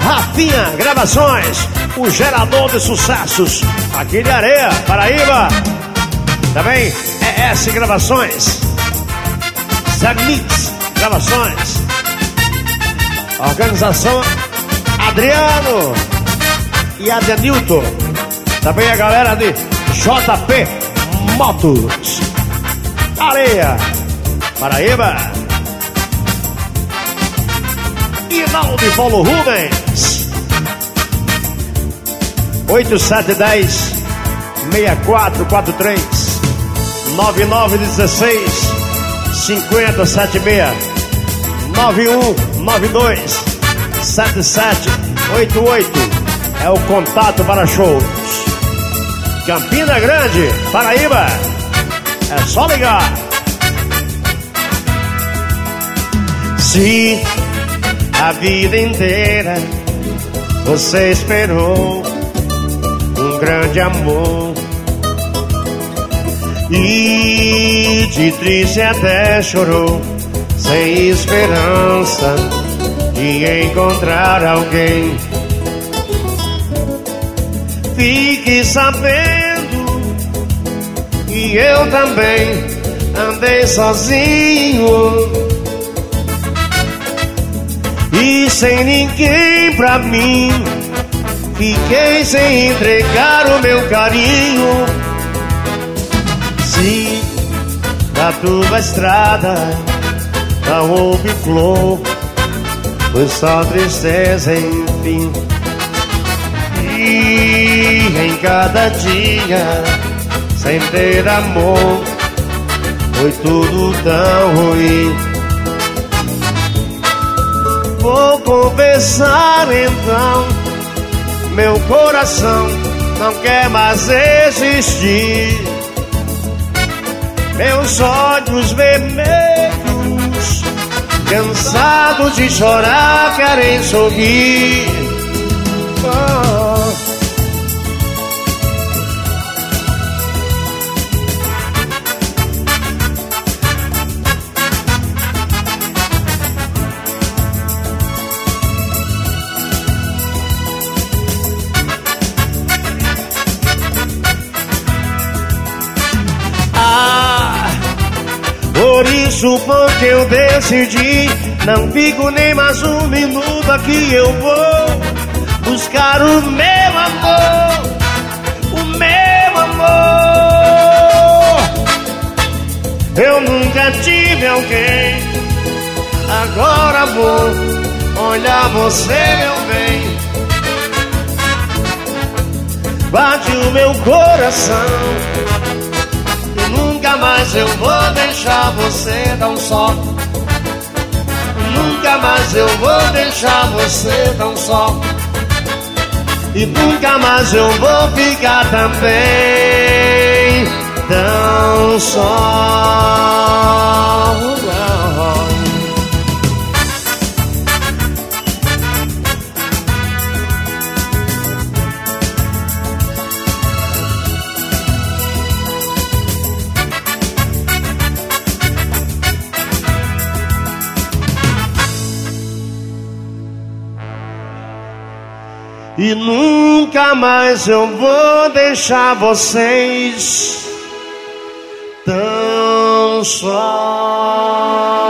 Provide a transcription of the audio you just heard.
Rafinha Gravações, o gerador de sucessos aqui de Areia, Paraíba. Também ES Gravações, Zamix Gravações, organização Adriano e Adenilton. Também a galera de JP Motos, Areia, Paraíba. Inaldo e Paulo Rubens, 8710-6443 9916-5076 9192-7788 é o contato para shows. Campina Grande, Paraíba, é só ligar. Se a vida inteira você esperou um grande amor e de triste até chorou, sem esperança de encontrar alguém, fique sabendo que eu também andei sozinho e sem ninguém pra mim, fiquei sem entregar o meu carinho. Se da tua estrada não houve flor, foi só tristeza, enfim. E em cada dia, sem ter amor, foi tudo tão ruim. Vou confessar então, meu coração não quer mais existir. Meus olhos vermelhos, cansados de chorar, querem sorrir. Oh. Por isso porque eu decidi, não fico nem mais um minuto aqui, eu vou buscar o meu amor, o meu amor. Eu nunca tive alguém, agora vou olhar você, meu bem. Bate o meu coração, nunca mais eu vou deixar você tão só. Nunca mais eu vou deixar você tão só. E nunca mais eu vou ficar também tão só. E nunca mais eu vou deixar vocês tão só.